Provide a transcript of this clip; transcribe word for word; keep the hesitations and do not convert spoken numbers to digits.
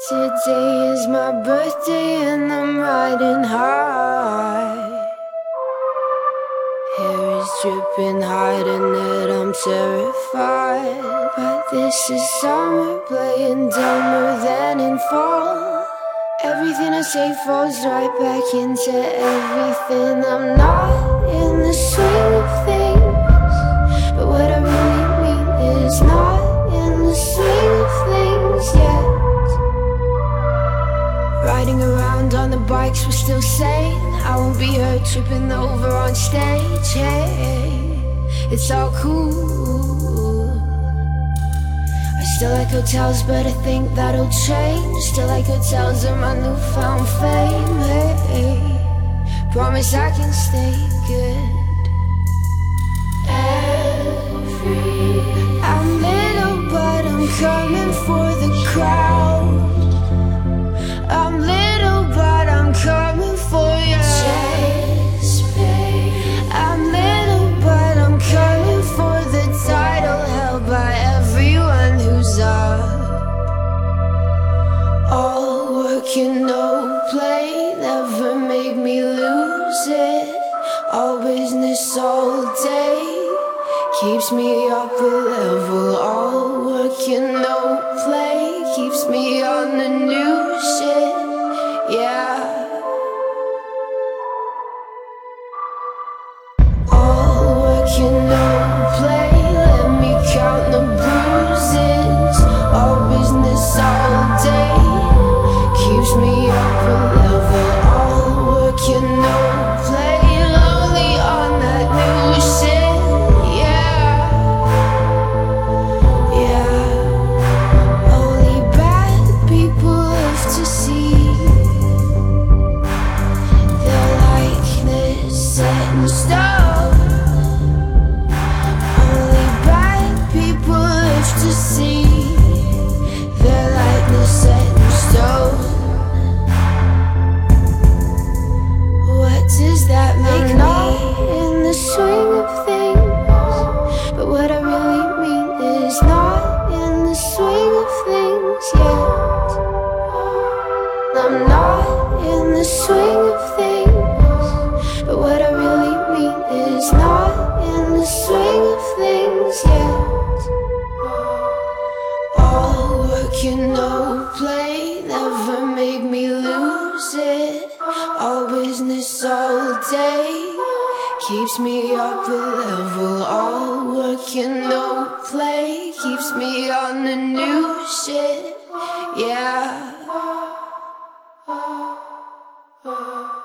Today is my birthday and I'm riding high. Hair is dripping, hiding it, I'm terrified. But this is summer, playing dumber than in fall. Everything I say falls right back into everything. I'm not in the swing of things, but what I really mean is not in the swing of things yet. Riding around on the bikes, we're still sane. I won't be hurt tripping over on stage. Hey, it's all cool. I still like hotels, but I think that'll change. Still like hotels and my newfound fame. Hey, promise I can stay good. Every I'm little, but I'm coming for the crowd. I'm little, but I'm coming for you. Chase, babe. I'm little, but I'm coming for the title held by everyone who's up. All work and no play never make me lose it. All business all day keeps me up a level. All work and no play keeps me on the new shit, yeah. All work and no play, let me count the bruises. All business all day keeps me up a level. All work and no play, lonely on that new shit. Does that make me not in the swing of things? But what I really mean is not in the swing of things yet. I'm not in the swing of things. But what I really mean is not in the swing of things yet. All work and no play never make me lose it. All business all day keeps me up a level. All work and no play keeps me on the new shit, yeah.